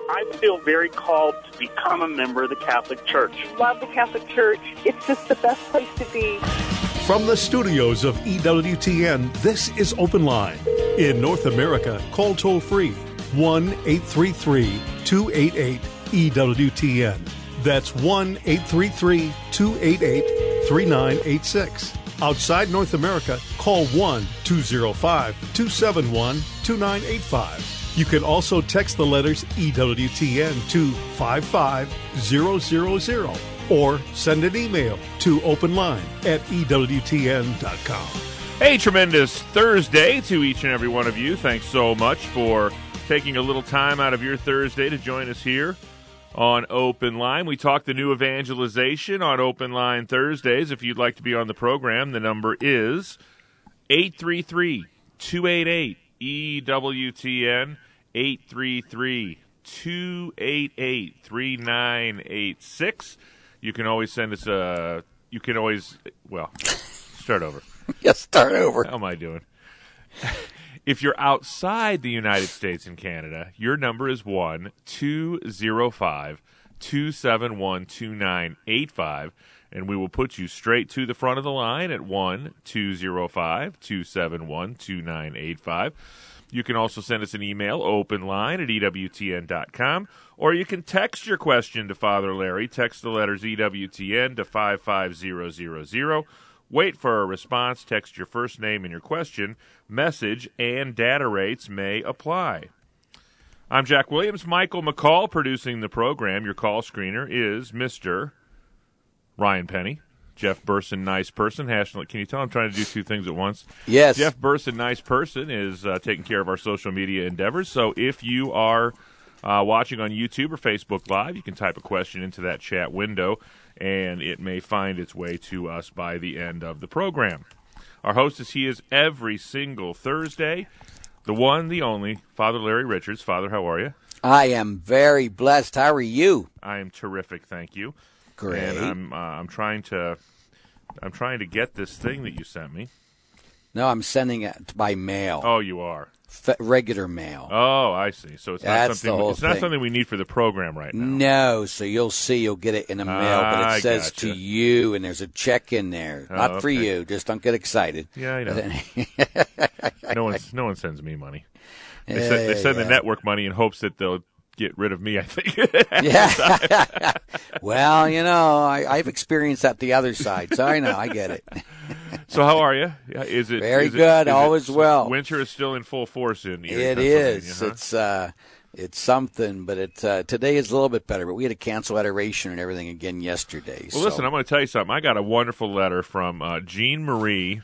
I feel very called to become a member of the Catholic Church. Love the Catholic Church. It's just the best place to be. From the studios of EWTN, this is Open Line. In North America, call toll-free 1-833-288-EWTN. That's 1-833-288-3986. Outside North America, call 1-205-271-2985. You can also text the letters EWTN to 55000 or send an email to openline@ewtn.com. Hey, tremendous Thursday to each and every one of you. Thanks so much for taking a little time out of your Thursday to join us here on Open Line. We talk the new evangelization on Open Line Thursdays. If you'd like to be on the program, the number is 833-288-EWTN, 833-288-3986. You can always send us start over. Yes, start over. How am I doing? If you're outside the United States and Canada, your number is 1-205-271-2985, and we will put you straight to the front of the line at 1-205-271-2985. You can also send us an email, openline@ewtn.com, or you can text your question to Father Larry. Text the letters EWTN to 55000. Wait for a response. Text your first name and your question. Message and data rates may apply. I'm Jack Williams. Michael McCall producing the program. Your call screener is Mr. Ryan Penny. Jeff Burson, nice person. Can you tell I'm trying to do two things at once? Yes. Jeff Burson, nice person, is taking care of our social media endeavors. So if you are watching on YouTube or Facebook Live, you can type a question into that chat window, and it may find its way to us by the end of the program. Our host is every single Thursday, the one, the only, Father Larry Richards. Father, how are you? I am very blessed. How are you? I am terrific, thank you. Great. And I'm trying to get this thing that you sent me. No, I'm sending it by mail. Oh, you are. Regular mail. Oh, I see. So it's That's not something we need for the program right now. No, so you'll get it in the mail, but it says to you, and there's a check in there. Not for you. Just don't get excited. Yeah, I know. No one sends me money. They send the network money in hopes that they'll get rid of me, I think. Yeah. Well, I've experienced that the other side, so I know. I get it. So how are you? Is it very good? All is well. Winter is still in full force in Erie, It is. Huh? It's something, but today is a little bit better. But we had to cancel adoration and everything again yesterday. Well, listen, I'm going to tell you something. I got a wonderful letter from Jean Marie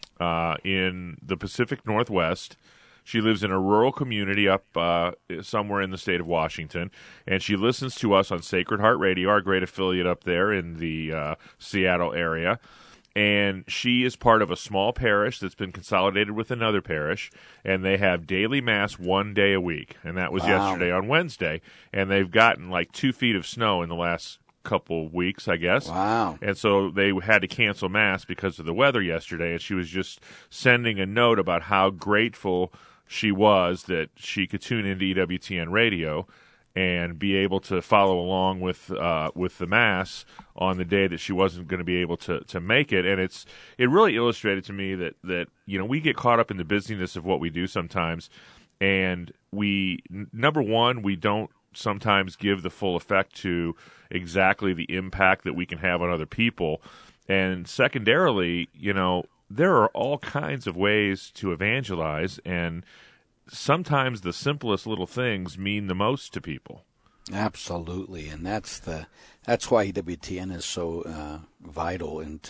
in the Pacific Northwest. She lives in a rural community up somewhere in the state of Washington, and she listens to us on Sacred Heart Radio, our great affiliate up there in the Seattle area. And she is part of a small parish that's been consolidated with another parish, and they have daily Mass one day a week, and that was yesterday on Wednesday. And they've gotten like 2 feet of snow in the last couple weeks, I guess. Wow. And so they had to cancel Mass because of the weather yesterday, and she was just sending a note about how grateful she was that she could tune into EWTN radio and be able to follow along with the Mass on the day that she wasn't going to be able to make it. And it really illustrated to me that we get caught up in the busyness of what we do sometimes, and number one, we don't sometimes give the full effect to exactly the impact that we can have on other people. And secondarily, there are all kinds of ways to evangelize, and sometimes the simplest little things mean the most to people. Absolutely, and that's why EWTN is so vital in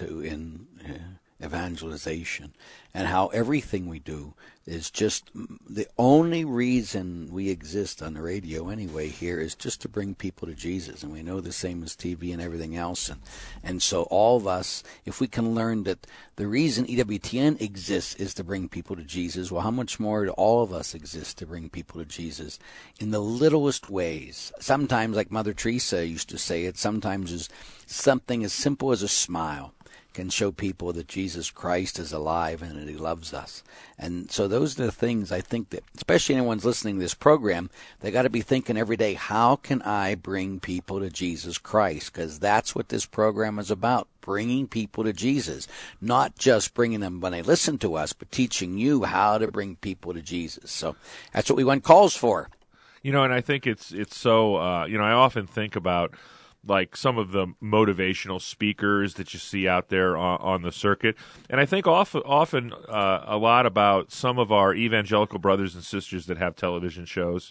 evangelization, and how everything we do is just the only reason we exist on the radio anyway here is just to bring people to Jesus. And we know the same as TV and everything else. And so all of us, if we can learn that the reason EWTN exists is to bring people to Jesus, well, how much more do all of us exist to bring people to Jesus in the littlest ways? Sometimes, like Mother Teresa used to say it, sometimes is something as simple as a smile. can show people that Jesus Christ is alive and that he loves us. And so those are the things I think that, especially anyone's listening to this program, they got to be thinking every day, how can I bring people to Jesus Christ? Because that's what this program is about, bringing people to Jesus. Not just bringing them when they listen to us, but teaching you how to bring people to Jesus. So that's what we want calls for. You know, and I think it's so, I often think about like some of the motivational speakers that you see out there on the circuit. And I think often a lot about some of our evangelical brothers and sisters that have television shows.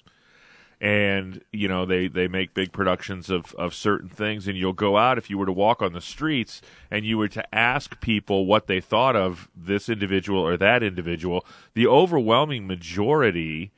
And, you know, they make big productions of certain things. And you'll go out, if you were to walk on the streets and you were to ask people what they thought of this individual or that individual, the overwhelming majority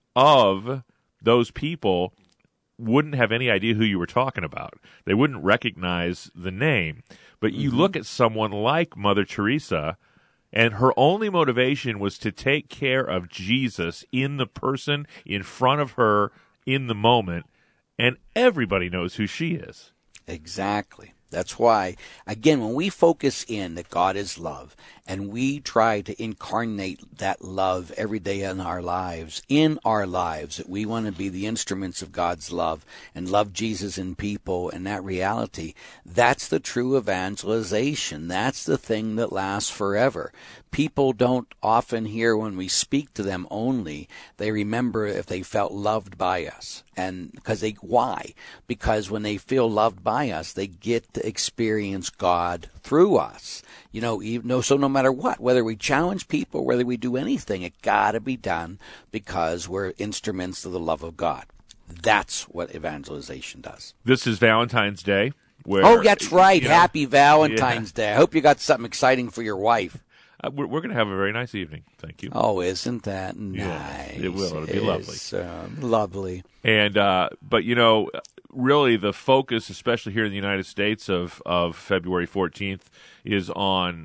of those people wouldn't have any idea who you were talking about. They wouldn't recognize the name. But you look at someone like Mother Teresa, and her only motivation was to take care of Jesus in the person in front of her in the moment, and everybody knows who she is. Exactly. That's why, again, when we focus in that God is love, and we try to incarnate that love every day in our lives, that we want to be the instruments of God's love and love Jesus in people and that reality, that's the true evangelization. That's the thing that lasts forever. People don't often hear when we speak to them only. They remember if they felt loved by us. And why? Because when they feel loved by us, they get to experience God through us. So no matter what, whether we challenge people, whether we do anything, it got to be done because we're instruments of the love of God. That's what evangelization does. This is Valentine's Day. Oh, that's right. Happy Valentine's Day. I hope you got something exciting for your wife. We're going to have a very nice evening. Thank you. Oh, isn't that nice? Yeah, it will. It'll be lovely. Lovely. And but really the focus, especially here in the United States, of February 14th is on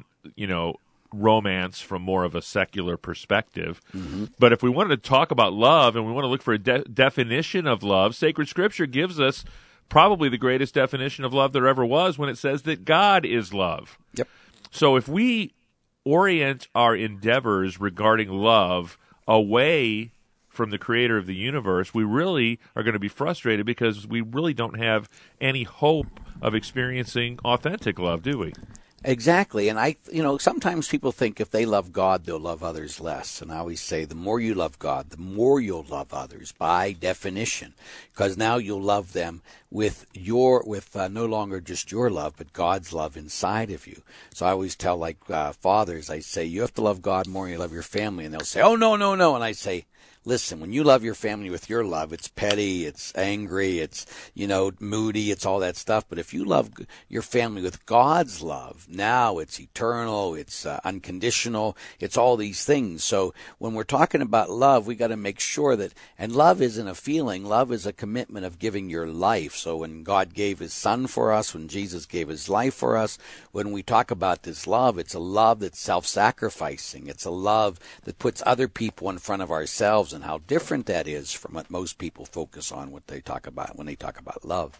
romance from more of a secular perspective. Mm-hmm. But if we wanted to talk about love and we want to look for a definition of love, Sacred Scripture gives us probably the greatest definition of love there ever was when it says that God is love. Yep. So if we orient our endeavors regarding love away from the creator of the universe, we really are going to be frustrated because we really don't have any hope of experiencing authentic love, do we? Exactly. And sometimes people think if they love God, they'll love others less. And I always say the more you love God, the more you'll love others by definition, because now you'll love them with no longer just your love, but God's love inside of you. So I always tell fathers, I say, you have to love God more than you love your family. And they'll say, oh, no. And I say, listen, when you love your family with your love, it's petty, it's angry, it's, moody, it's all that stuff. But if you love your family with God's love, now it's eternal, it's unconditional, it's all these things. So when we're talking about love, we got to make sure that, and love isn't a feeling, love is a commitment of giving your life. So when God gave his son for us, when Jesus gave his life for us, when we talk about this love, it's a love that's self-sacrificing. It's a love that puts other people in front of ourselves, and how different that is from what most people focus on what they talk about when they talk about love.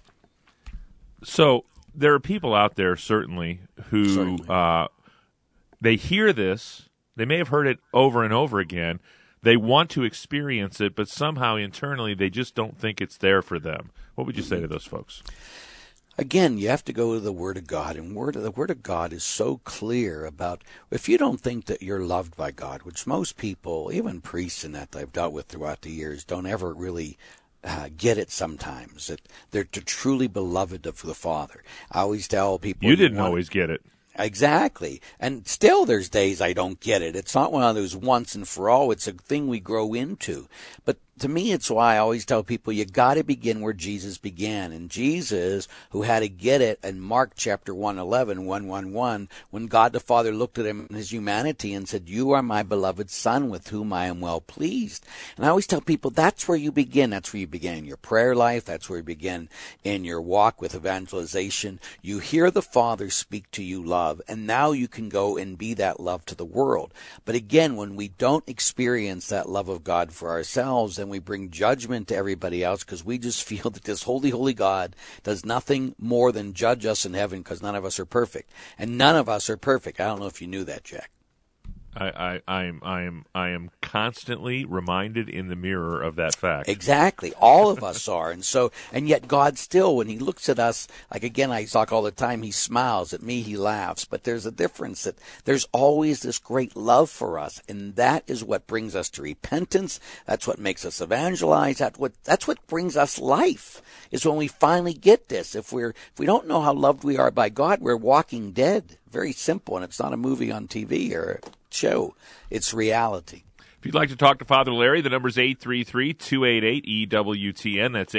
So there are people out there certainly who they hear this, they may have heard it over and over again, they want to experience it, but somehow internally they just don't think it's there for them. What would you say to those folks? Again, you have to go to the Word of God, and the Word of God is so clear about, if you don't think that you're loved by God, which most people, even priests and that I've dealt with throughout the years, don't ever really get it sometimes, that they're truly beloved of the Father. I always tell people... You didn't always get it. Exactly. And still there's days I don't get it. It's not one of those once and for all. It's a thing we grow into. But to me, it's why I always tell people you got to begin where Jesus began. And Jesus, who had to get it in Mark chapter 1:11, when God the Father looked at him in his humanity and said, you are my beloved Son with whom I am well pleased. And I always tell people that's where you begin. That's where you begin in your prayer life. That's where you begin in your walk with evangelization. You hear the Father speak to you love, and now you can go and be that love to the world. But again, when we don't experience that love of God for ourselves, then and we bring judgment to everybody else because we just feel that this holy, holy God does nothing more than judge us in heaven because none of us are perfect. And none of us are perfect. I don't know if you knew that, Jack. I am constantly reminded in the mirror of that fact. Exactly. All of us are. And yet God still, when he looks at us, like again, I talk all the time, he smiles. At me, he laughs. But there's a difference that there's always this great love for us. And that is what brings us to repentance. That's what makes us evangelize. That's what brings us life, is when we finally get this. If we don't know how loved we are by God, we're walking dead. Very simple. And it's not a movie on TV or a show. It's reality. If you'd like to talk to Father Larry, the number is 833-288-EWTN. That's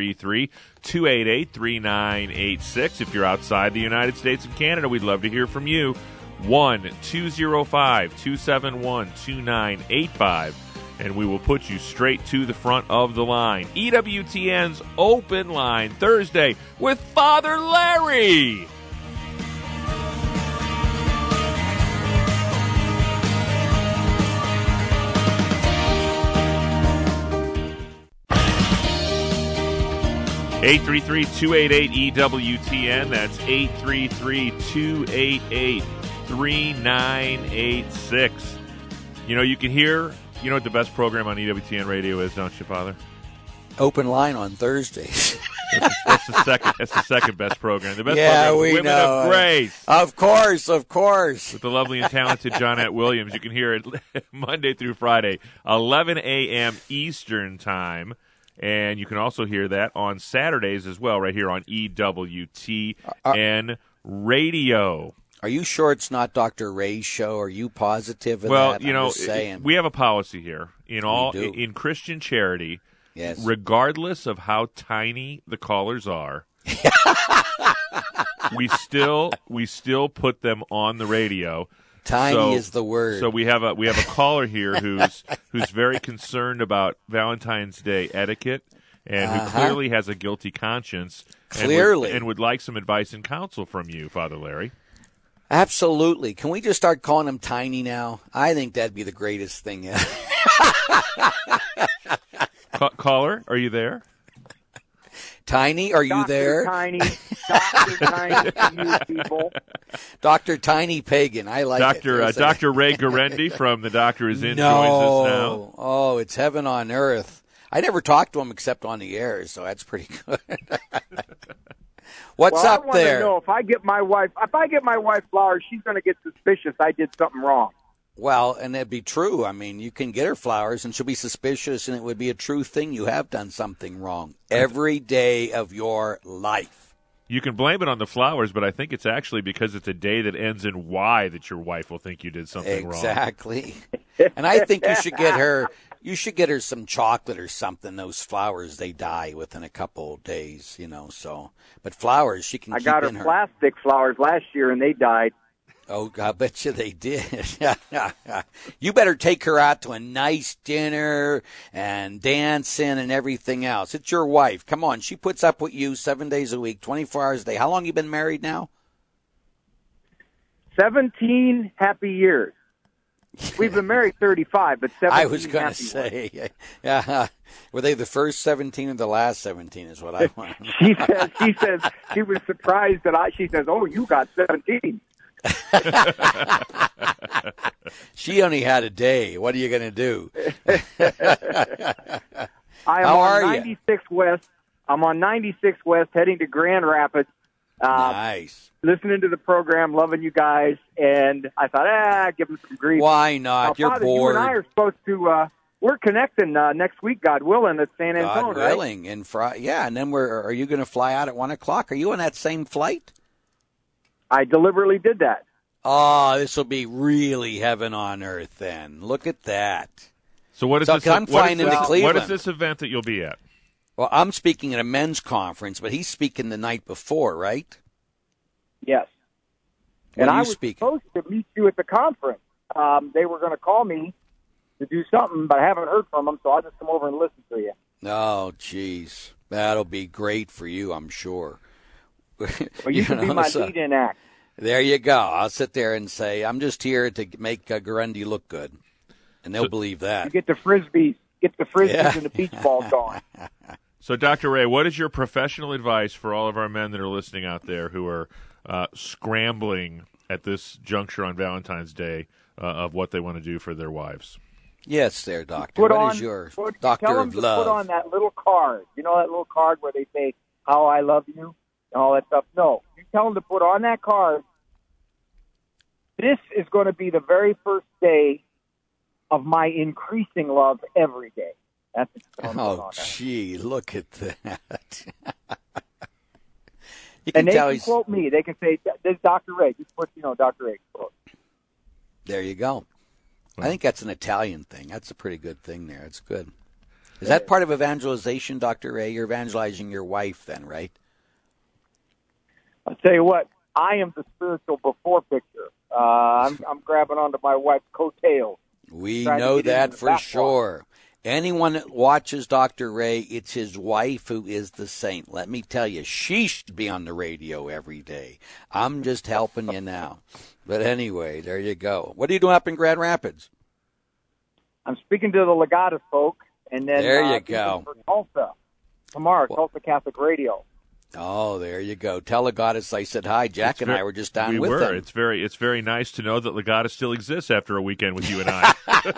833-288-3986. If you're outside the United States and Canada, we'd love to hear from you. 1-205-271-2985. And we will put you straight to the front of the line. EWTN's Open Line Thursday with Father Larry. (833-288-EWTN). That's 833-288-3986. You know, you can hear, you know what the best program on EWTN radio is, don't you, Father? Open Line on Thursdays. That's the second best program. The best program, we Women know. of Grace. Of course. With the lovely and talented Johnette Williams. You can hear it Monday through Friday, 11 a.m. Eastern Time. And you can also hear that on Saturdays as well, right here on EWTN Radio. Are you sure it's not Dr. Ray's show? Are you positive of that? Well, you know, we have a policy here in Christian charity. Yes. Regardless of how tiny the callers are, we still put them on the radio. Tiny is the word. So we have a caller here who's very concerned about Valentine's Day etiquette and who clearly has a guilty conscience. And would like some advice and counsel from you, Father Larry. Absolutely. Can we just start calling him Tiny now? I think that'd be the greatest thing ever. Caller, are you there? Tiny, are you there? Tiny, Dr. Tiny, you people. Dr. Tiny Pagan, I like it. Dr. Ray Guarendi from The Doctor Is In No. joins us now. Oh, it's heaven on earth. I never talked to him except on the air, so that's pretty good. What's up there? I want to know if I get my wife flowers, she's going to get suspicious I did something wrong. Well, and that'd be true. I mean, you can get her flowers, and she'll be suspicious, and it would be a true thing. You have done something wrong every day of your life. You can blame it on the flowers, but I think it's actually because it's a day that ends in Y that your wife will think you did something wrong. Exactly. And I think you should get her some chocolate or something. Those flowers, they die within a couple of days, you know. So, but flowers, she can keep in her. I got her plastic flowers last year, and they died. Oh, I bet you they did. You better take her out to a nice dinner and dancing and everything else. It's your wife. Come on. She puts up with you 7 days a week, 24 hours a day. How long you been married now? 17 happy years. We've been married 35, but 17 I was going to say, were they the first 17 or the last 17 is what I want. She says she was surprised she says, oh, you got 17. She only had a day. What are you going to do? How are you? 96 West. I'm on 96 West heading to Grand Rapids. Nice. Listening to the program, loving you guys, and I thought, give them some grief. Why not? You're Father, bored. You and I are supposed to, we're connecting next week, God willing, at San Antonio, God willing. Right? And then are you going to fly out at 1 o'clock? Are you on that same flight? I deliberately did that. Oh, this will be really heaven on earth then. Look at that. So what is this? I'm flying into Cleveland. What is this event that you'll be at? Well, I'm speaking at a men's conference, but he's speaking the night before, right? Yes. What and are I you was speaking? supposed to meet you at the conference. They were going to call me to do something, but I haven't heard from them, so I'll just come over and listen to you. Oh, jeez. That'll be great for you, I'm sure. Well, you can be my lead-in act. There you go. I'll sit there and say, I'm just here to make Guarendi look good. And they'll believe that. You get the Frisbees. get the frisbees and the beach balls going. So, Dr. Ray, what is your professional advice for all of our men that are listening out there who are scrambling at this juncture on Valentine's Day of what they want to do for their wives? Yes, there, Doctor. What is your doctor of love? Put on that little card. You know that little card where they say, how I love you and all that stuff? No. You tell them to put on that card, this is going to be the very first day of my increasing love every day. That's gee, look at that. And they can quote me. They can say, this is Dr. Ray. Just put, Dr. Ray quote. There you go. I think that's an Italian thing. That's a pretty good thing there. It's good. Is that part of evangelization, Dr. Ray? You're evangelizing your wife then, right? I'll tell you what. I am the spiritual before picture. I'm grabbing onto my wife's coattails. We know that for sure. Anyone that watches Dr. Ray, it's his wife who is the saint. Let me tell you, she should be on the radio every day. I'm just helping you now. But anyway, there you go. What are you doing up in Grand Rapids? I'm speaking to the Legatus folk. And then, there you go. For Tulsa tomorrow, Tulsa Catholic Radio. Oh, there you go. Tell Legatus I said hi. Jack and I were just down with them. It's very nice to know that Legatus still exists after a weekend with you and I.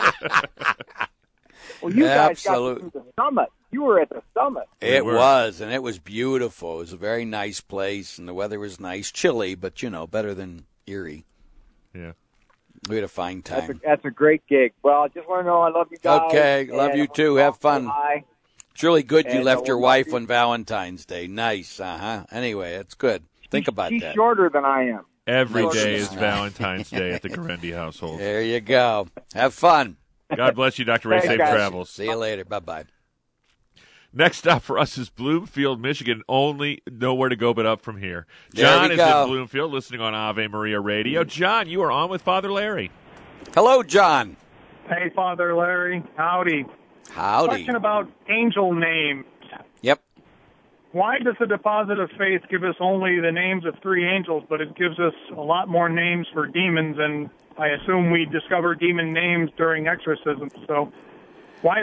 Well, you guys got to do the summit. You were at the summit. It was, and it was beautiful. It was a very nice place, and the weather was nice. Chilly, but, better than Erie. Yeah. We had a fine time. That's a great gig. Well, I just want to know I love you guys. Okay, love you too. Have fun. It's really good you left your wife on Valentine's Day. Nice, Anyway, it's good. Think about that. She's shorter than I am. Every day is Valentine's Day at the Garendi household. There you go. Have fun. God bless you, Dr. Ray. Safe travels. See you later. Bye-bye. Next stop for us is Bloomfield, Michigan. Only nowhere to go but up from here. John is in Bloomfield listening on Ave Maria Radio. John, you are on with Father Larry. Hello, John. Hey, Father Larry. Howdy. Question about angel names. Yep. Why does the deposit of faith give us only the names of 3 angels, but it gives us a lot more names for demons? And I assume we discover demon names during exorcism. So why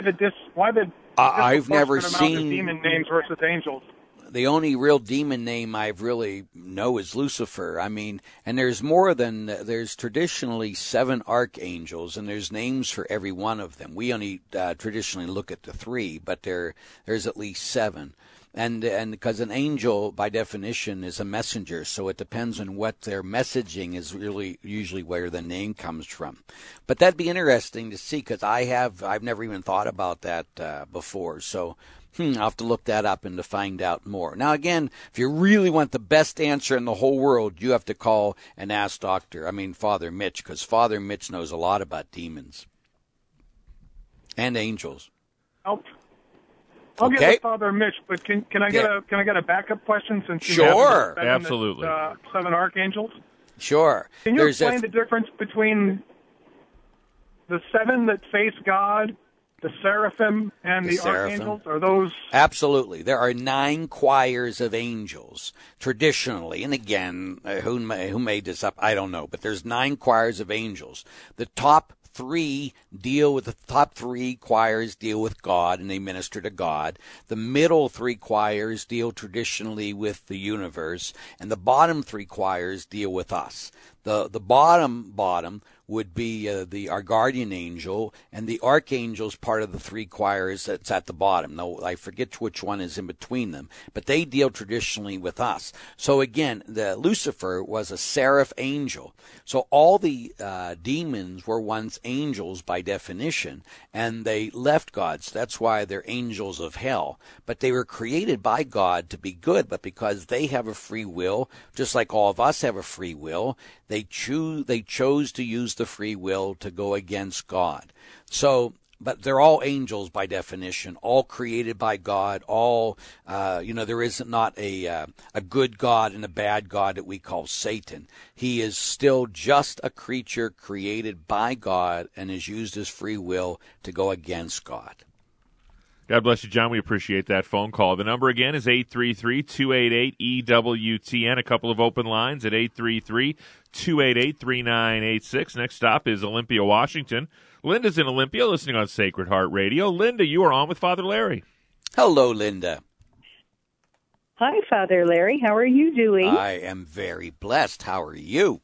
I've never seen demon names versus angels. The only real demon name I really know is Lucifer. I mean, and there's traditionally 7 archangels, and there's names for every one of them. We only traditionally look at the 3, but there's at least 7. And because an angel, by definition, is a messenger, so it depends on what their messaging is really usually where the name comes from. But that'd be interesting to see, because I've never even thought about that before. So I'll have to look that up and to find out more. Now, again, if you really want the best answer in the whole world, you have to call and ask Father Mitch, because Father Mitch knows a lot about demons and angels. I'll get with Father Mitch, but can I get a backup question since you sure, have absolutely 7 archangels? Sure. Can you explain the difference between the 7 that face God, the seraphim, and the archangels? Are those absolutely? There are 9 choirs of angels traditionally, and again, who made this up? I don't know, but there's 9 choirs of angels. The top 3 choirs deal with God, and they minister to God. The middle 3 choirs deal traditionally with the universe, and the bottom 3 choirs deal with us. The bottom would be our guardian angel, and the archangel's part of the 3 choirs that's at the bottom. Now, I forget which one is in between them, but they deal traditionally with us. So again, the Lucifer was a seraph angel. So all the demons were once angels by definition, and they left God. So that's why they're angels of hell. But they were created by God to be good, but because they have a free will, just like all of us have a free will, they chose to use the free will to go against God. So, but they're all angels by definition, all created by God, all, there is not a good God and a bad God that we call Satan. He is still just a creature created by God and has used his free will to go against God. God bless you, John. We appreciate that phone call. The number again is 833-288-EWTN. A couple of open lines at 833-288-3986. Next stop is Olympia, Washington. Linda's in Olympia, listening on Sacred Heart Radio. Linda, you are on with Father Larry. Hello, Linda. Hi, Father Larry. How are you doing? I am very blessed. How are you?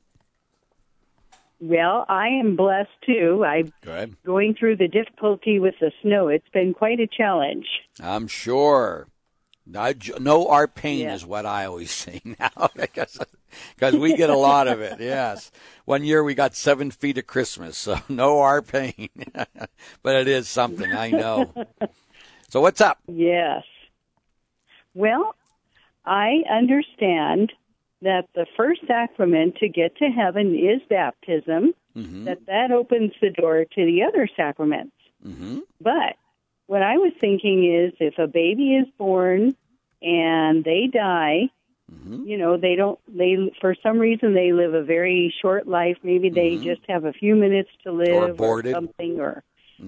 Well, I am blessed, too. I'm Good. going through the difficulty with the snow. It's been quite a challenge. I'm sure. No, our pain is what I always say now, because we get a lot of it, yes. One year we got 7 feet of Christmas, so no our pain. But it is something, I know. So what's up? Yes. Well, I understand that the first sacrament to get to heaven is baptism, that opens the door to the other sacraments. But what I was thinking is if a baby is born and they die, you know, they for some reason they live a very short life. Maybe they just have a few minutes to live or something, or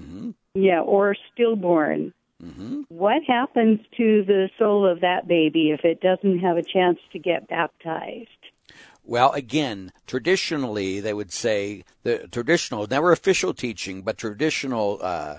or stillborn. What happens to the soul of that baby if it doesn't have a chance to get baptized? Well, again, traditionally they would say, the traditional, never official teaching, but traditional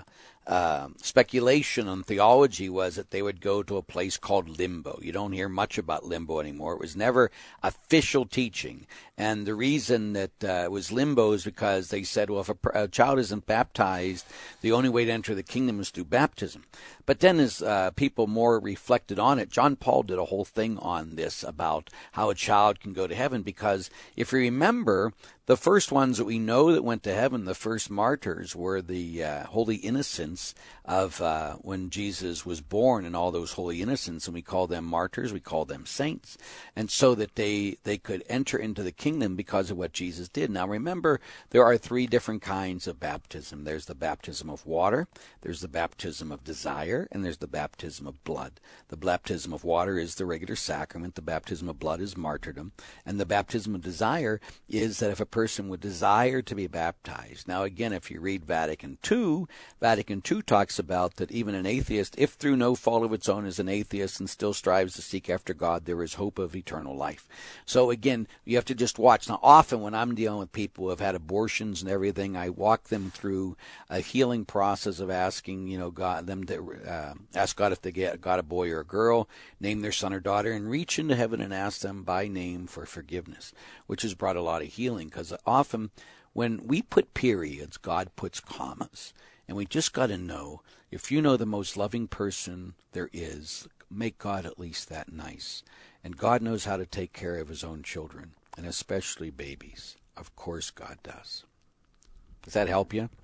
speculation on theology was that they would go to a place called limbo. You don't hear much about limbo anymore. It was never official teaching. And the reason that it was limbo is because they said, well, if a child isn't baptized, the only way to enter the kingdom is through baptism. But then as people more reflected on it, John Paul did a whole thing on this about how a child can go to heaven, because if you remember, the first ones that we know that went to heaven, the first martyrs, were the holy innocents of when Jesus was born, and all those holy innocents, and we call them martyrs, we call them saints, and so that they could enter into the kingdom because of what Jesus did. Now remember, there are 3 different kinds of baptism. There's the baptism of water, there's the baptism of desire, and there's the baptism of blood. The baptism of water is the regular sacrament, the baptism of blood is martyrdom, and the baptism of desire is that if a person would desire to be baptized. Now again, if you read Vatican II talks about that even an atheist, if through no fault of its own is an atheist and still strives to seek after God, there is hope of eternal life. So again, you have to just watch. Now often when I'm dealing with people who have had abortions and everything, I walk them through a healing process of asking, God, them to ask God if they got a boy or a girl, name their son or daughter, and reach into heaven and ask them by name for forgiveness, which has brought a lot of healing, because often when we put periods, God puts commas. And we just got to know, if you know the most loving person there is, make God at least that nice. And God knows how to take care of his own children, and especially babies. Of course God does. Does that help you?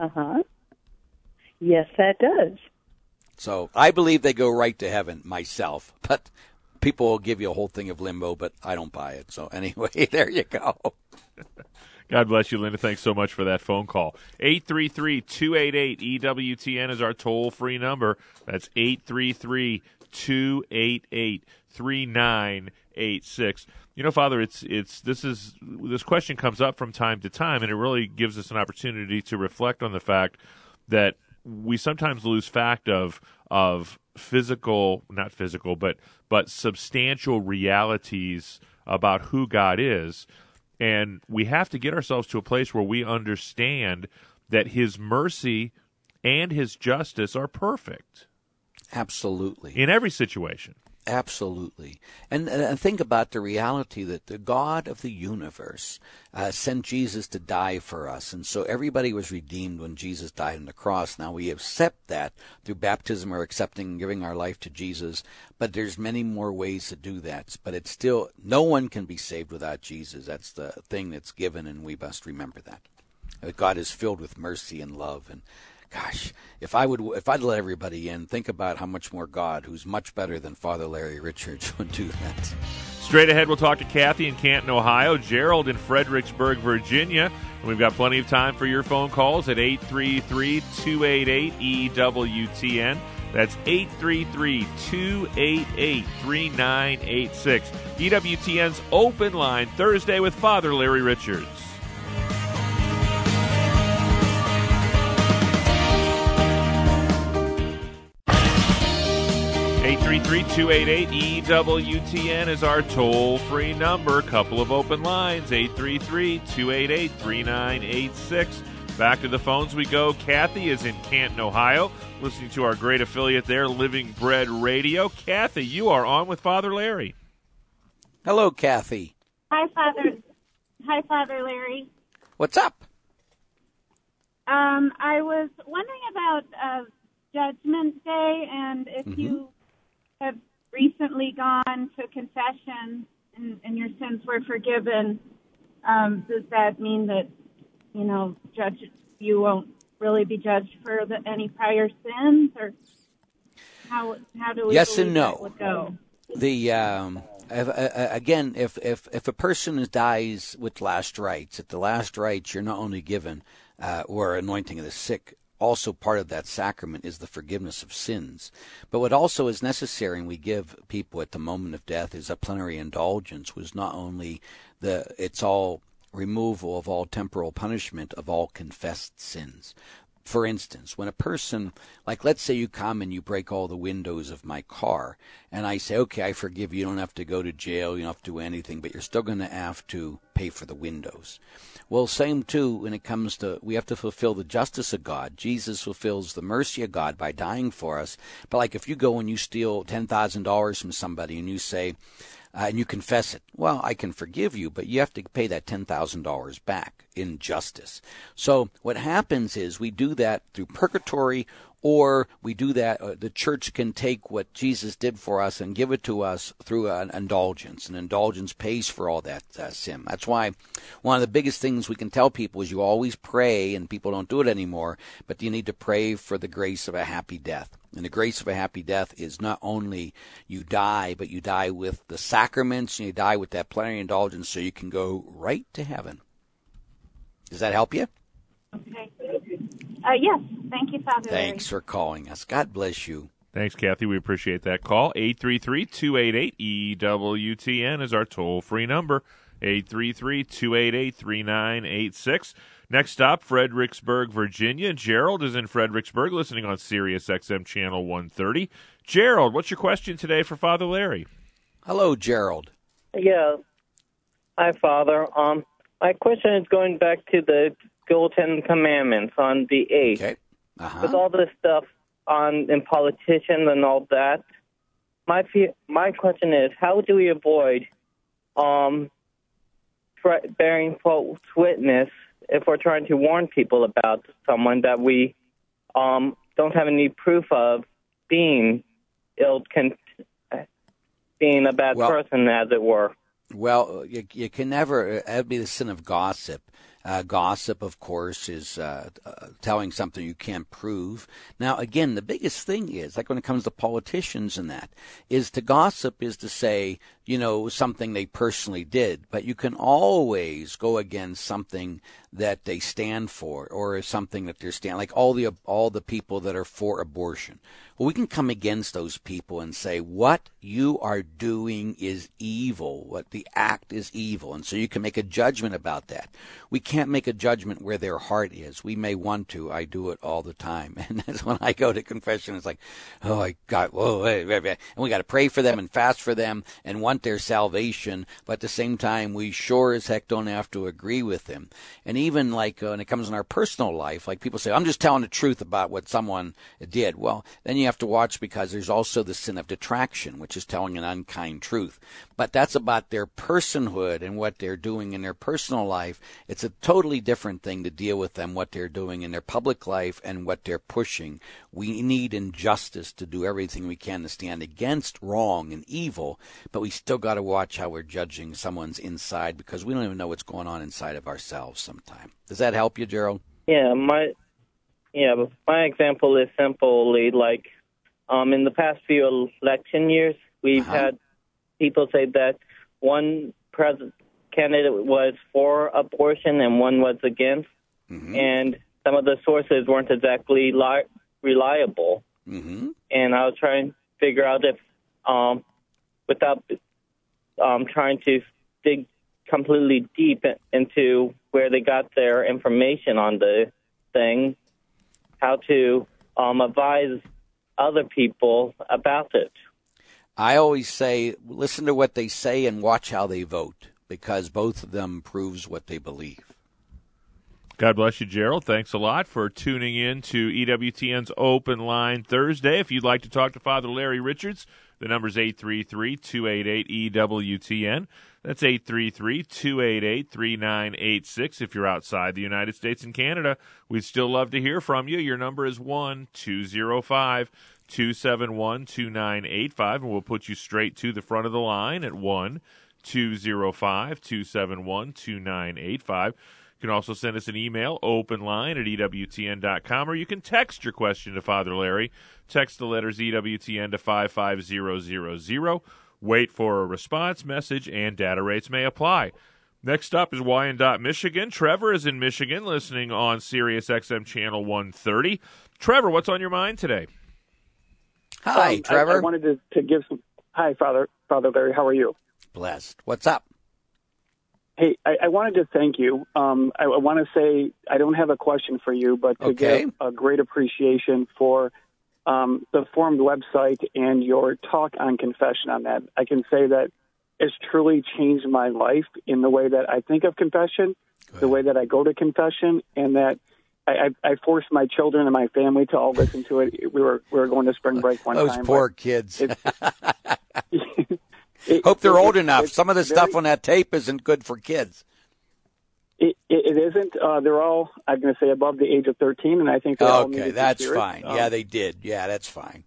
Yes, that does. So I believe they go right to heaven myself, but people will give you a whole thing of limbo, but I don't buy it. So anyway, there you go. God bless you, Linda. Thanks so much for that phone call. 833-288-EWTN is our toll-free number. That's 833-288-3986. Father, this question comes up from time to time, and it really gives us an opportunity to reflect on the fact that we sometimes lose fact of not physical, but substantial realities about who God is. And we have to get ourselves to a place where we understand that his mercy and his justice are perfect. Absolutely. In every situation. Absolutely. And think about the reality that the God of the universe sent Jesus to die for us. And so everybody was redeemed when Jesus died on the cross. Now we accept that through baptism or accepting and giving our life to Jesus. But there's many more ways to do that. But it's still, no one can be saved without Jesus. That's the thing that's given, and we must remember that. God is filled with mercy and love. And gosh, if I'd let everybody in, think about how much more God, who's much better than Father Larry Richards, would do that. Straight ahead, we'll talk to Kathy in Canton, Ohio, Gerald in Fredericksburg, Virginia. And we've got plenty of time for your phone calls at 833-288-EWTN. That's 833-288-3986. EWTN's Open Line, Thursday with Father Larry Richards. 833-288-EWTN is our toll-free number. Couple of open lines, 833-288-3986. Back to the phones we go. Kathy is in Canton, Ohio, listening to our great affiliate there, Living Bread Radio. Kathy, you are on with Father Larry. Hello, Kathy. Hi, Father Larry. What's up? I was wondering about Judgment Day, and if you have recently gone to confession and your sins were forgiven, does that mean that, you won't really be judged for any prior sins, or how do we yes believe and no. that would go? Again, if a person dies with last rites, at the last rites you're not only given or anointing of the sick, also part of that sacrament is the forgiveness of sins. But what also is necessary, and we give people at the moment of death, is a plenary indulgence, was not only it's all removal of all temporal punishment of all confessed sins. For instance, when a person, like let's say you come and you break all the windows of my car, and I say, okay, I forgive you, you don't have to go to jail, you don't have to do anything, but you're still going to have to pay for the windows. Well, same too when it comes to, we have to fulfill the justice of God. Jesus fulfills the mercy of God by dying for us. But like if you go and you steal $10,000 from somebody and you say, and you confess it, well, I can forgive you, but you have to pay that $10,000 back in justice. So what happens is we do that through purgatory, or we do that, the church can take what Jesus did for us and give it to us through an indulgence. An indulgence pays for all that sin. That's why one of the biggest things we can tell people is you always pray, and people don't do it anymore, but you need to pray for the grace of a happy death. And the grace of a happy death is not only you die, but you die with the sacraments, and you die with that plenary indulgence so you can go right to heaven. Does that help you? Okay. Yes. Thank you, Father Larry. Thanks for calling us. God bless you. Thanks, Kathy. We appreciate that call. 833-288-EWTN is our toll-free number. 833-288-3986. Next stop, Fredericksburg, Virginia. Gerald is in Fredericksburg, listening on Sirius XM Channel 130. Gerald, what's your question today for Father Larry? Hello, Gerald. Yeah. Hi, Father. My question is going back to the Ten Commandments on the 8th. Okay. With all this stuff in politicians and all that, my question is, how do we avoid bearing false witness if we're trying to warn people about someone that we don't have any proof of being being a bad person, as it were? Well, you can never, that would be the sin of gossip. Gossip, of course, is telling something you can't prove. Now, again, the biggest thing is, like when it comes to politicians and that, is to gossip is to say, something they personally did. But you can always go against something that they stand for, or something that they're like all the people that are for abortion. Well, we can come against those people and say, what you are doing is evil. What the act is evil. And so you can make a judgment about that. We can't make a judgment where their heart is. We may want to. I do it all the time. And that's when I go to confession. It's like, oh, I got, whoa, and we got to pray for them and fast for them and want their salvation. But at the same time, we sure as heck don't have to agree with them. And even like when it comes in our personal life, like people say, I'm just telling the truth about what someone did. Well, then you have to watch, because there's also the sin of detraction, which is telling an unkind truth. But that's about their personhood and what they're doing in their personal life. It's a totally different thing to deal with them, what they're doing in their public life and what they're pushing. We need injustice to do everything we can to stand against wrong and evil, but we still got to watch how we're judging someone's inside, because we don't even know what's going on inside of ourselves sometimes. Does that help you, Gerald? Yeah, my example is simply like in the past few election years, we've had people say that one candidate was for abortion and one was against, and some of the sources weren't exactly reliable. And I was trying to figure out if, without trying to dig completely deep into where they got their information on the thing, how to advise other people about it. I always say, listen to what they say and watch how they vote, because both of them proves what they believe. God bless you, Gerald. Thanks a lot for tuning in to EWTN's Open Line Thursday. If you'd like to talk to Father Larry Richards, the number's 833-288-EWTN. That's 833-288-3986. If you're outside the United States and Canada, we'd still love to hear from you. Your number is 1-205-271-2985, and we'll put you straight to the front of the line at 1-205-271-2985. You can also send us an email, openline@EWTN.com, or you can text your question to Father Larry. Text the letters EWTN to 55000. Wait for a response message, and data rates may apply. Next up is Wyandotte, Michigan. Trevor is in Michigan, listening on Sirius XM Channel 130. Trevor, what's on your mind today? Hi, Trevor. I wanted to give some... Hi, Father Larry. How are you? Blessed. What's up? Hey, I wanted to thank you. I want to say I don't have a question for you, but to give a great appreciation for the Formed website and your talk on confession on that. I can say that it's truly changed my life in the way that I think of confession, the way that I go to confession, and that I forced my children and my family to all listen to it. We were going to spring break one time. Those poor kids. Hope they're old enough. Some of the stuff on that tape isn't good for kids. It isn't. They're all, I'm going to say, above the age of 13, and I think they all need to that's hear it. fine. Yeah, they did. Yeah, that's fine.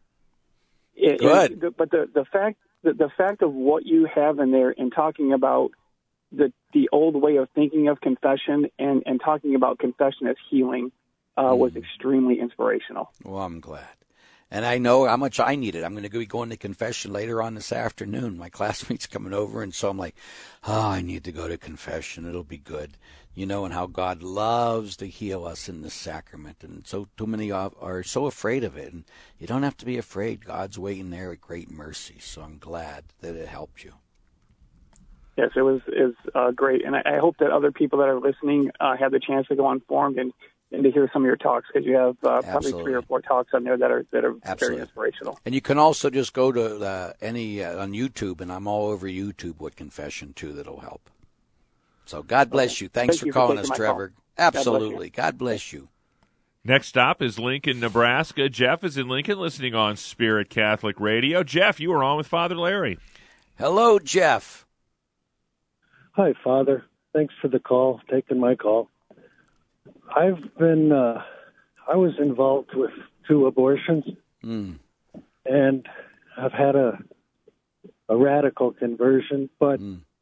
Good. But the fact of what you have in there and talking about the old way of thinking of confession and talking about confession as healing was extremely inspirational. Well, I'm glad. And I know how much I need it. I'm going to be going to confession later on this afternoon. My classmate's coming over, and so I'm like, I need to go to confession. It'll be good. You know, and how God loves to heal us in this sacrament. And so too many are so afraid of it. And you don't have to be afraid. God's waiting there with great mercy. So I'm glad that it helped you. Yes, it was great. And I hope that other people that are listening have the chance to go on Formed and to hear some of your talks, because you have probably 3 or 4 talks on there that are very inspirational. And you can also just go to any on YouTube, and I'm all over YouTube with confession too. That'll help. So God bless you. Thanks for calling us, Trevor. Absolutely. God bless you. Next stop is Lincoln, Nebraska. Jeff is in Lincoln, listening on Spirit Catholic Radio. Jeff, you are on with Father Larry. Hello, Jeff. Hi, Father. Thanks for the call, taking my call. I was involved with 2 abortions, and I've had a radical conversion, but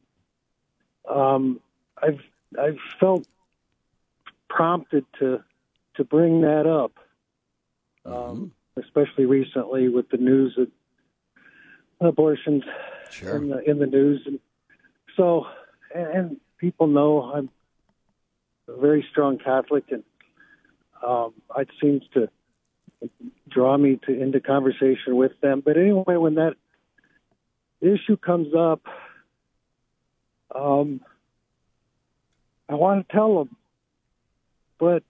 I've felt prompted to bring that up, especially recently with the news of abortions in the news, and so and people know I'm a very strong Catholic, and it seems to draw me into conversation with them. But anyway, when that issue comes up, I want to tell them, but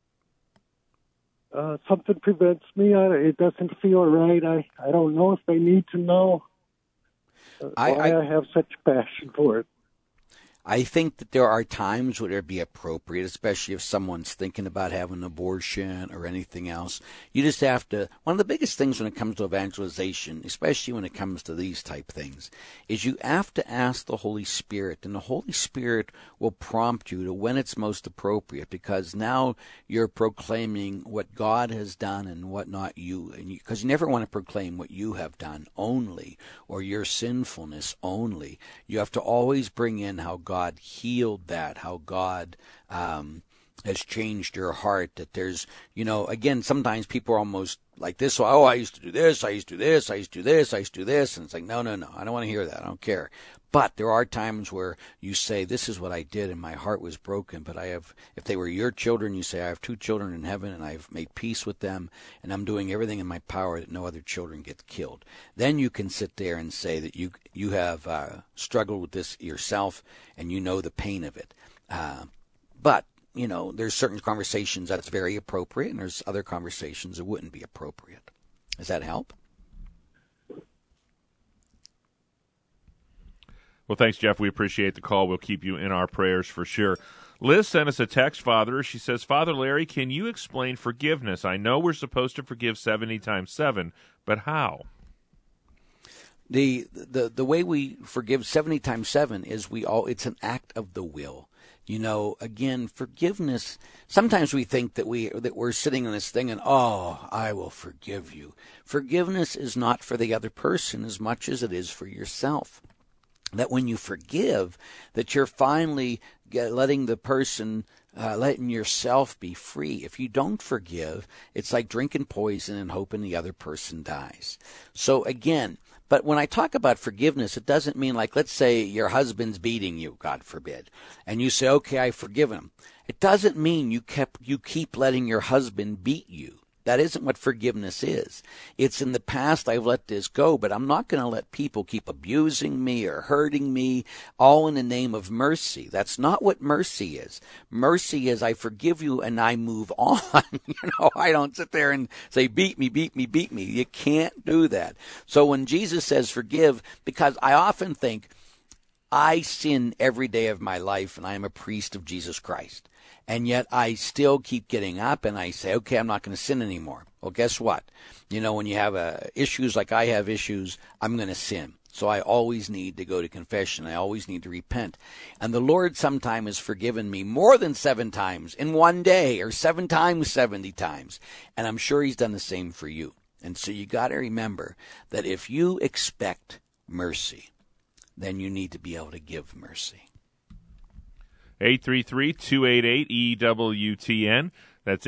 something prevents me. It doesn't feel right. I don't know if they need to know why I have such passion for it. I think that there are times where it would be appropriate, especially if someone's thinking about having an abortion or anything else. You just have to, one of the biggest things when it comes to evangelization, especially when it comes to these type things, is you have to ask the Holy Spirit, and the Holy Spirit will prompt you to when it's most appropriate, because now you're proclaiming what God has done and what not you. Because you never want to proclaim what you have done only, or your sinfulness only. You have to always bring in how God healed that, how God has changed your heart, that there's, again, sometimes people are almost like this, I used to do this, I used to do this, I used to do this, I used to do this, and it's like, no, I don't want to hear that, I don't care. But there are times where you say, this is what I did, and my heart was broken, but if they were your children, you say, I have 2 children in heaven, and I've made peace with them, and I'm doing everything in my power that no other children get killed. Then you can sit there and say that you have struggled with this yourself, and you know the pain of it. But there's certain conversations that's very appropriate, and there's other conversations that wouldn't be appropriate. Does that help? Well, thanks, Jeff. We appreciate the call. We'll keep you in our prayers for sure. Liz sent us a text, Father. She says, Father Larry, can you explain forgiveness? I know we're supposed to forgive 70 times 7, but how? The way we forgive 70 times 7 is it's an act of the will. You know, again, forgiveness, sometimes we think that we're sitting in this thing and, I will forgive you. Forgiveness is not for the other person as much as it is for yourself. That when you forgive, that you're finally letting the person, letting yourself be free. If you don't forgive, it's like drinking poison and hoping the other person dies. So again, but when I talk about forgiveness, it doesn't mean like, let's say your husband's beating you, God forbid, and you say, okay, I forgive him. It doesn't mean you keep letting your husband beat you. That isn't what forgiveness is. It's in the past, I've let this go, but I'm not going to let people keep abusing me or hurting me, all in the name of mercy. That's not what mercy is. Mercy is I forgive you and I move on. I don't sit there and say, beat me, beat me, beat me. You can't do that. So when Jesus says forgive, because I often think I sin every day of my life and I am a priest of Jesus Christ. And yet I still keep getting up and I say, okay, I'm not going to sin anymore. Well, guess what? When you have issues like I have issues, I'm going to sin. So I always need to go to confession. I always need to repent. And the Lord sometimes has forgiven me more than 7 times in one day, or 7 times 70 times. And I'm sure he's done the same for you. And so you got to remember that if you expect mercy, then you need to be able to give mercy. 833-288-EWTN. That's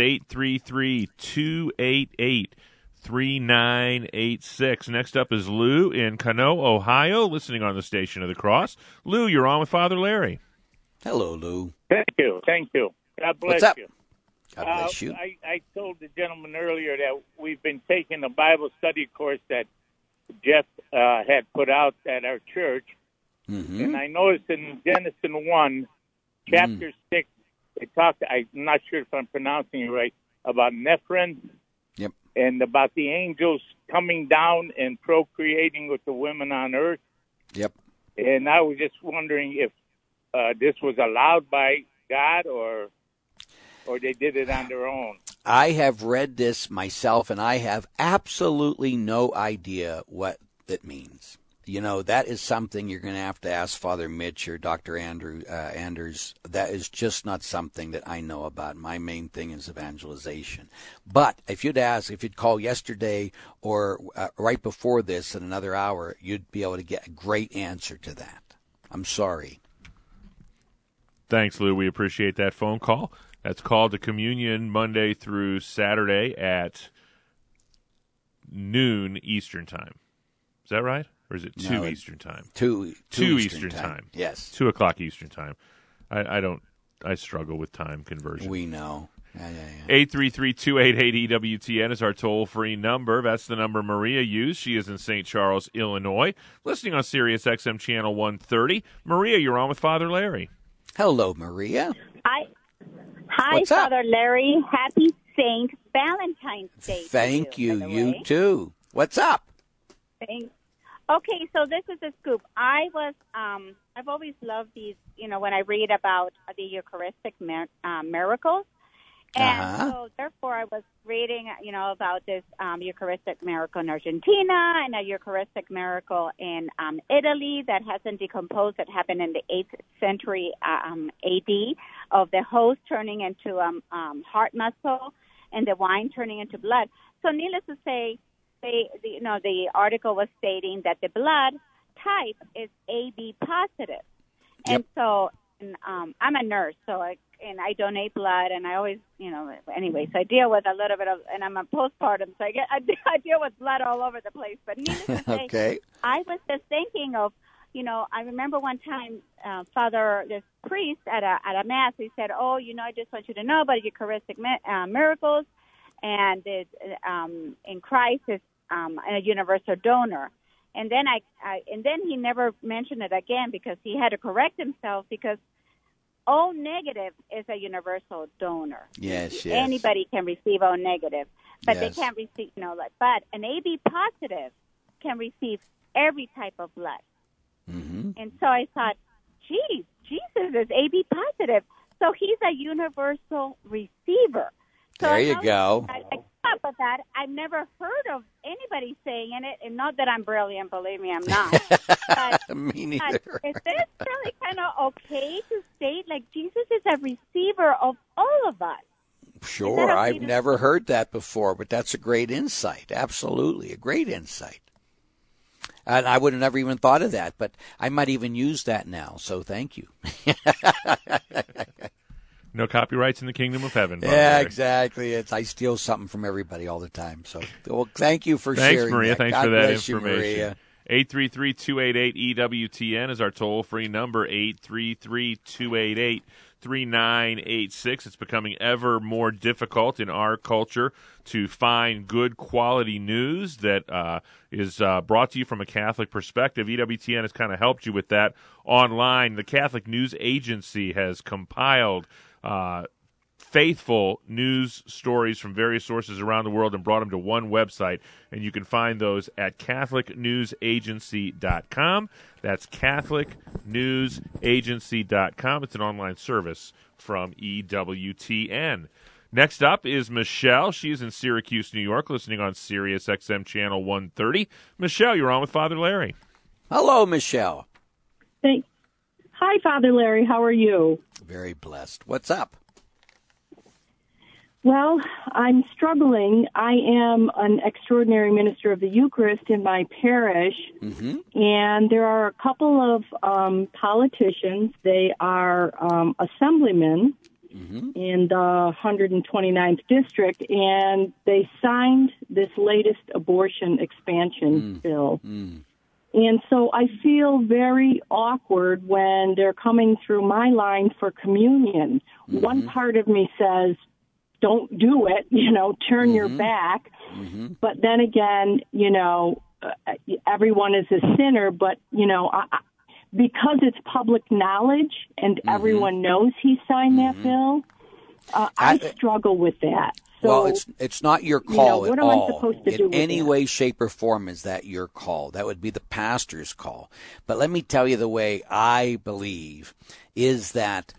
833-288-3986. Next up is Lou in Cano, Ohio, listening on the Station of the Cross. Lou, you're on with Father Larry. Hello, Lou. Thank you. God bless What's up? you. God bless you. I told the gentleman earlier that we've been taking a Bible study course that Jeff had put out at our church. Mm-hmm. And I noticed in Genesis 1, Chapter 6, they talked, I'm not sure if I'm pronouncing it right, about Nephilim. Yep. And about the angels coming down and procreating with the women on earth. Yep. And I was just wondering if this was allowed by God or they did it on their own. I have read this myself, and I have absolutely no idea what it means. That is something you're going to have to ask Father Mitch or Dr. Anders. That is just not something that I know about. My main thing is evangelization. But if you'd call yesterday or right before this in another hour, you'd be able to get a great answer to that. I'm sorry. Thanks, Lou. We appreciate that phone call. That's called to communion Monday through Saturday at noon Eastern Time. Is that right? Or is it 2 Eastern Time? 2 Eastern time. Yes. 2 o'clock Eastern Time. I struggle with time conversion. We know. 833-288-EWTN is our toll-free number. That's the number Maria used. She is in St. Charles, Illinois, listening on Sirius XM Channel 130. Maria, you're on with Father Larry. Hello, Maria. Hi, What's up? Father Larry. Happy St. Valentine's Day. Thank you. You too. What's up? Thanks. Okay, so this is a scoop. I've always loved these, when I read about the Eucharistic miracles. And so, therefore, I was reading, about this Eucharistic miracle in Argentina and a Eucharistic miracle in Italy that hasn't decomposed, that happened in the 8th century AD, of the host turning into heart muscle and the wine turning into blood. So needless to say, the article was stating that the blood type is AB positive. Yep. And so I'm a nurse, so I donate blood, and I always, anyway, so I deal with a little bit of, and I'm a postpartum, so I deal with blood all over the place. But needless to say, okay. I was just thinking of, I remember one time, this priest at a mass, he said, I just want you to know about Eucharistic miracles, and in Christ is a universal donor. And then and then he never mentioned it again because he had to correct himself, because O negative is a universal donor. Yes. Anybody can receive O negative, but yes. they can't receive, but an AB positive can receive every type of blood. Mm-hmm. And so I thought, geez, Jesus is AB positive. So he's a universal receiver. So there you go. I come up with that. I've never heard of anybody saying it, and not that I'm brilliant, believe me, I'm not. But, me neither. Is this really kind of okay to state, like, Jesus is a receiver of all of us? Sure, I've never heard that before, but that's a great insight. Absolutely, a great insight. And I would have never even thought of that, but I might even use that now, so thank you. No copyrights in the kingdom of heaven. Yeah, exactly. I steal something from everybody all the time. So, well, thank you for sharing. Thanks, Maria. That. Thanks God for that bless information. You, Maria. 833-288-EWTN is our toll-free number, 833-288-3986. It's becoming ever more difficult in our culture to find good quality news that is brought to you from a Catholic perspective. EWTN has kind of helped you with that online. The Catholic News Agency has compiled faithful news stories from various sources around the world and brought them to one website, and you can find those at CatholicNewsAgency.com. That's CatholicNewsAgency.com. It's an online service from EWTN. Next up is Michelle. She is in Syracuse, New York, listening on Sirius XM Channel 130. Michelle, you're on with Father Larry. Hello, Michelle. Thanks. Hi, Father Larry. How are you? Very blessed. What's up? Well, I'm struggling. I am an extraordinary minister of the Eucharist in my parish, and there are a couple of politicians. They are assemblymen in the 129th district, and they signed this latest abortion expansion bill. And so I feel very awkward when they're coming through my line for communion. One part of me says, don't do it, turn your back. But then again, everyone is a sinner, but, because it's public knowledge and everyone knows he signed that bill, I struggle with that. So, well, it's not your call what at am I all. supposed to do with In any that? way, shape, or form is that your call. That would be the pastor's call. But let me tell you the way I believe is that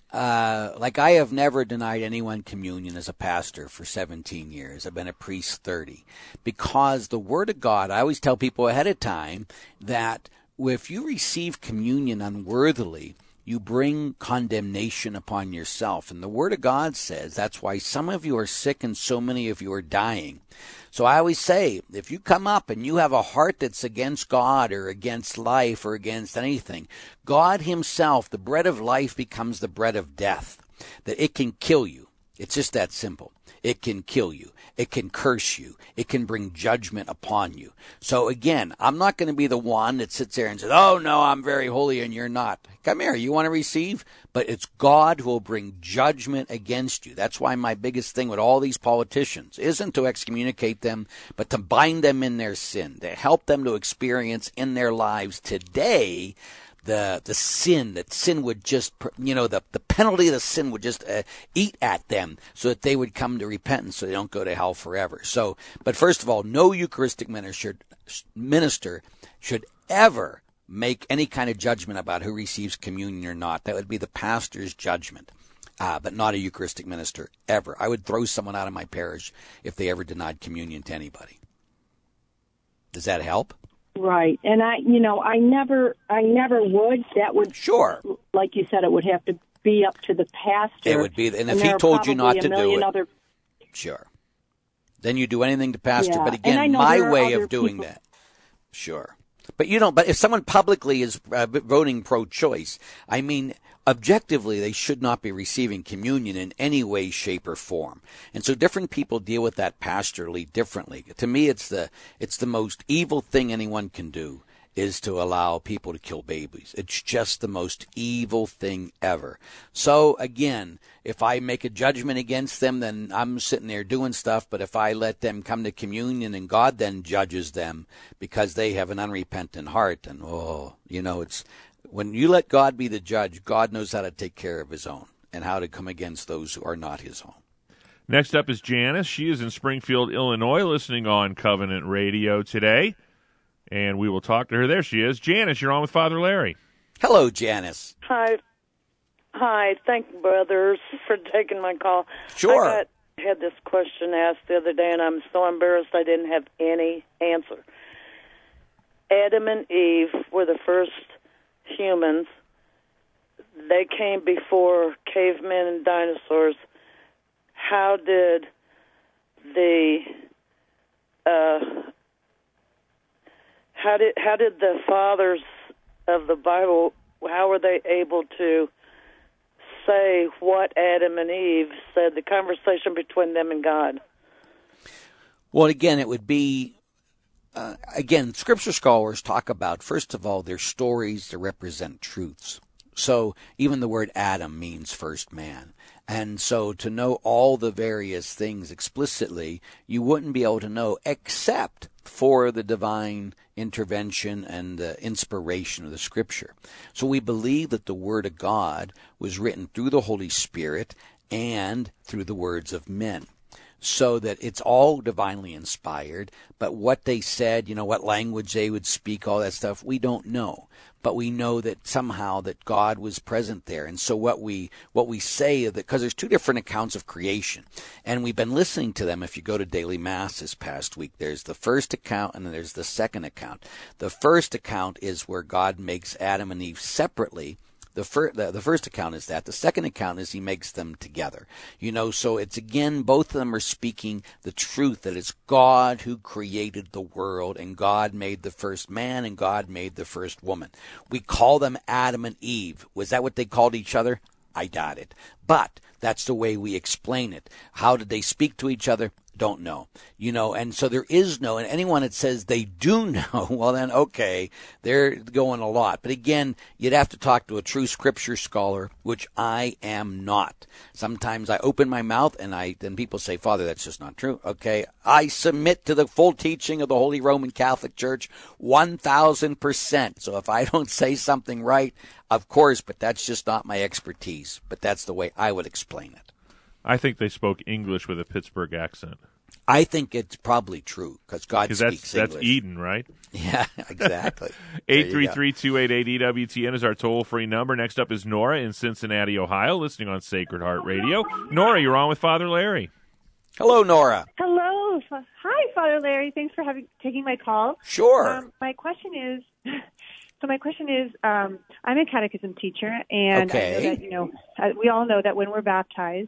I have never denied anyone communion as a pastor for 17 years. I've been a priest 30. Because the Word of God, I always tell people ahead of time that if you receive communion unworthily, you bring condemnation upon yourself. And the Word of God says that's why some of you are sick and so many of you are dying. So I always say, if you come up and you have a heart that's against God or against life or against anything, God himself, the bread of life, becomes the bread of death. That it can kill you. It's just that simple. It can kill you. It can curse you. It can bring judgment upon you. So again, I'm not going to be the one that sits there and says, oh no, I'm very holy and you're not. Come here, you want to receive? But it's God who will bring judgment against you. That's why my biggest thing with all these politicians isn't to excommunicate them, but to bind them in their sin, to help them to experience in their lives today the sin, that sin would just, the penalty of the sin would just eat at them so that they would come to repentance so they don't go to hell forever. So, but first of all, no Eucharistic minister should ever make any kind of judgment about who receives communion or not. That would be the pastor's judgment, but not a Eucharistic minister, ever. I would throw someone out of my parish if they ever denied communion to anybody. Does that help? Right. And I never would. That would, sure, like you said, it would have to be up to the pastor. It would be, and if he told you not to do it, sure. Then you do anything to pastor. Yeah. But again, my way of doing that, sure. But but if someone publicly is voting pro-choice, I mean, objectively, they should not be receiving communion in any way, shape, or form. And so different people deal with that pastorally differently. To me, it's the most evil thing anyone can do is to allow people to kill babies. It's just the most evil thing ever. So again, if I make a judgment against them, then I'm sitting there doing stuff. But if I let them come to communion and God then judges them because they have an unrepentant heart, and it's when you let God be the judge, God knows how to take care of his own and how to come against those who are not his own. Next up is Janice. She is in Springfield, Illinois, listening on Covenant Radio today. and we will talk to her. There she is. Janice, you're on with Father Larry. Hello, Janice. Hi. Thank you, brothers, for taking my call. Sure. I had this question asked the other day, and I'm so embarrassed I didn't have any answer. Adam and Eve were the first humans. They came before cavemen and dinosaurs. How did the fathers of the Bible, how were they able to say what Adam and Eve said, the conversation between them and God? Well, again, it would be, Scripture scholars talk about, first of all, their stories to represent truths. So even the word Adam means first man. And so to know all the various things explicitly, you wouldn't be able to know except for the divine intervention and the inspiration of the Scripture. So we believe that the Word of God was written through the Holy Spirit and through the words of men. So that it's all divinely inspired, but what they said, what language they would speak, all that stuff, we don't know. But we know that somehow that God was present there. And so what we say, because there's two different accounts of creation, and we've been listening to them. If you go to Daily Mass this past week, there's the first account and then there's the second account. The first account is where God makes Adam and Eve separately. The first account is that. The second account is he makes them together. So it's again, both of them are speaking the truth that it's God who created the world, and God made the first man and God made the first woman. We call them Adam and Eve. Was that what they called each other? I doubt it. But that's the way we explain it. How did they speak to each other? Don't know. And so there is no, and anyone that says they do know, well then, okay, they're going a lot. But again, you'd have to talk to a true Scripture scholar, which I am not. Sometimes I open my mouth and then people say, Father, that's just not true. Okay, I submit to the full teaching of the Holy Roman Catholic Church 1,000%. So if I don't say something right, of course, but that's just not my expertise. But that's the way I would explain it. I think they spoke English with a Pittsburgh accent. I think it's probably true because God speaks English. That's Eden, right? Yeah, exactly. 833-288-EWTN is our toll-free number. Next up is Nora in Cincinnati, Ohio, listening on Sacred Heart Radio. Nora, you're on with Father Larry. Hello, Nora. Hello. Hi, Father Larry. Thanks for taking my call. Sure. My question is, I'm a catechism teacher, and okay. I know that, we all know that when we're baptized,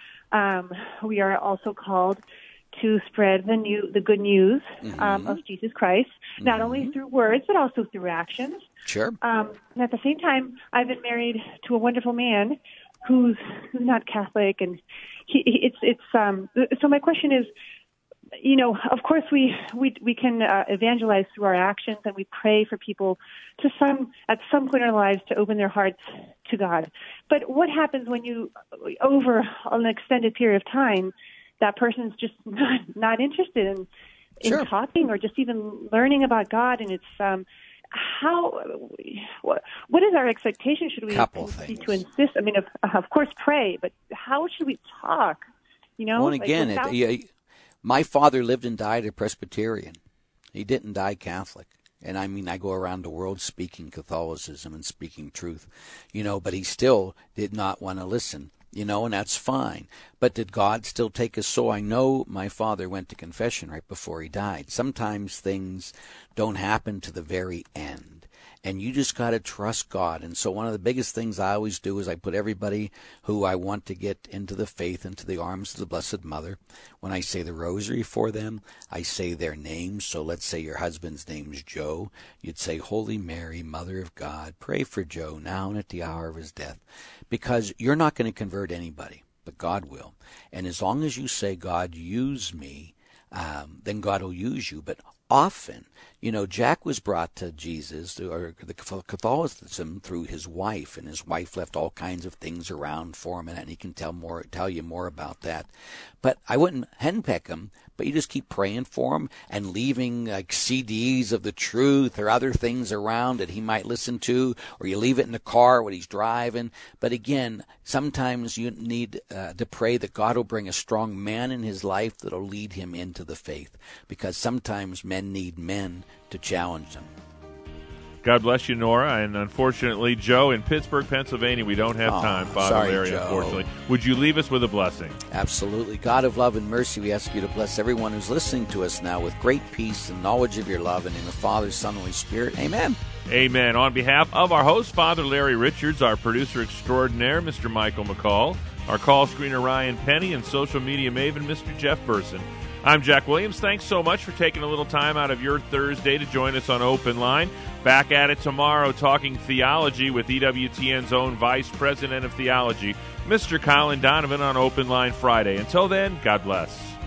we are also called to spread the good news of Jesus Christ, not only through words but also through actions. Sure. And at the same time, I've been married to a wonderful man who's not Catholic, and so my question is, of course we can evangelize through our actions, and we pray for people at some point in their lives to open their hearts to God. But what happens when you, over an extended period of time, that person's just not interested in sure. talking or just even learning about God? And it's what is our expectation? Should we continue to insist? I mean, of course, pray, but how should we talk? Well, again, my father lived and died a Presbyterian. He didn't die Catholic. And I go around the world speaking Catholicism and speaking truth, but he still did not want to listen, and that's fine. But did God still take his soul? I know my father went to confession right before he died. Sometimes things don't happen to the very end. And you just got to trust God. And so one of the biggest things I always do is I put everybody who I want to get into the faith, into the arms of the Blessed Mother. When I say the rosary for them, I say their names. So let's say your husband's name's Joe. You'd say, Holy Mary, Mother of God, pray for Joe now and at the hour of his death. Because you're not going to convert anybody, but God will. And as long as you say, God, use me, then God will use you. But often, Jack was brought to Jesus, or the Catholicism, through his wife, and his wife left all kinds of things around for him, and he can tell you more about that. But I wouldn't henpeck him, but you just keep praying for him and leaving like CDs of the truth or other things around that he might listen to, or you leave it in the car when he's driving. But again, sometimes you need to pray that God will bring a strong man in his life that will lead him into the faith, because sometimes men need men to challenge them. God bless you, Nora. And unfortunately, Joe, in Pittsburgh, Pennsylvania, we don't have time. Father sorry, Larry, Joe. unfortunately. Would you leave us with a blessing? Absolutely. God of love and mercy, we ask you to bless everyone who's listening to us now with great peace and knowledge of your love, and in the Father, Son, and Holy Spirit. Amen. Amen. On behalf of our host, Father Larry Richards, our producer extraordinaire, Mr. Michael McCall, our call screener, Ryan Penny, and social media maven, Mr. Jeff Burson, I'm Jack Williams. Thanks so much for taking a little time out of your Thursday to join us on Open Line. Back at it tomorrow talking theology with EWTN's own Vice President of Theology, Mr. Colin Donovan, on Open Line Friday. Until then, God bless.